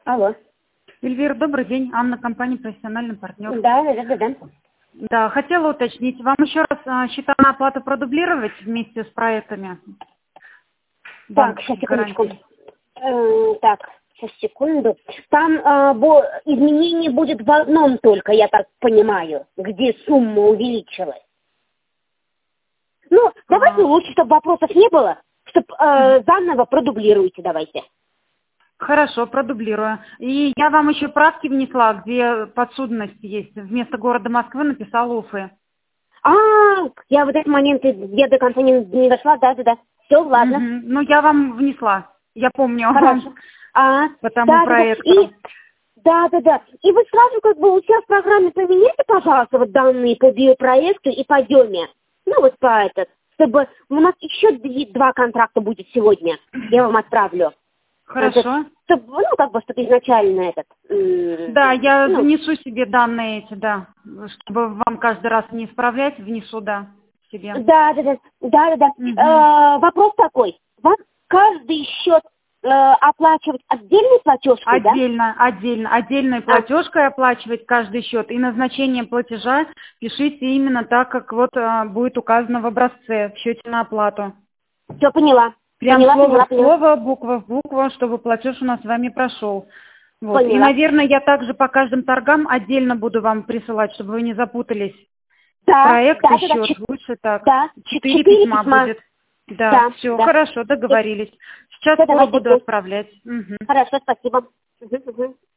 Алло. Эльвира, добрый день. Анна, компания «Профессиональный партнер». Да. Да, хотела уточнить. Вам еще раз счета на оплату продублировать вместе с проектами? Так, сейчас, Банковских секундочку. гарантий? Так, сейчас, секунду. Там изменение будет в одном только, я так понимаю, где сумма увеличилась. Ну, давайте лучше, чтобы вопросов не было, чтобы заново продублируйте, давайте. Хорошо, продублирую. И я вам еще правки внесла, где подсудность есть. Вместо города Москвы написала Уфы. Я в этот момент, я до конца не дошла, да. Все, ладно. Ну, я вам внесла. Я помню. Хорошо. По тому проекту. Да. И вы сразу у себя в программе поменяйте, пожалуйста, вот данные по биопроекту и по Деме. Ну, вот по этот. Чтобы у нас еще два контракта будет сегодня. Я вам отправлю. Хорошо. Чтобы изначально этот. Да, я внесу себе данные эти, да. Чтобы вам каждый раз не исправлять, внесу, да, себе. Да. Вопрос такой. Вам каждый счет оплачивать отдельной платежкой, Отдельной платежкой оплачивать каждый счет. И назначение платежа пишите именно так, как будет указано в образце в счете на оплату. Все, поняла. Прям слово в слово, буква в букву, чтобы платеж у нас с вами прошел. Вот. И, наверное, я также по каждым торгам отдельно буду вам присылать, чтобы вы не запутались. Проект и счет. Лучше так. Да, 4 письма будет. Да, все, хорошо, договорились. Сейчас скоро буду отправлять. Хорошо, спасибо.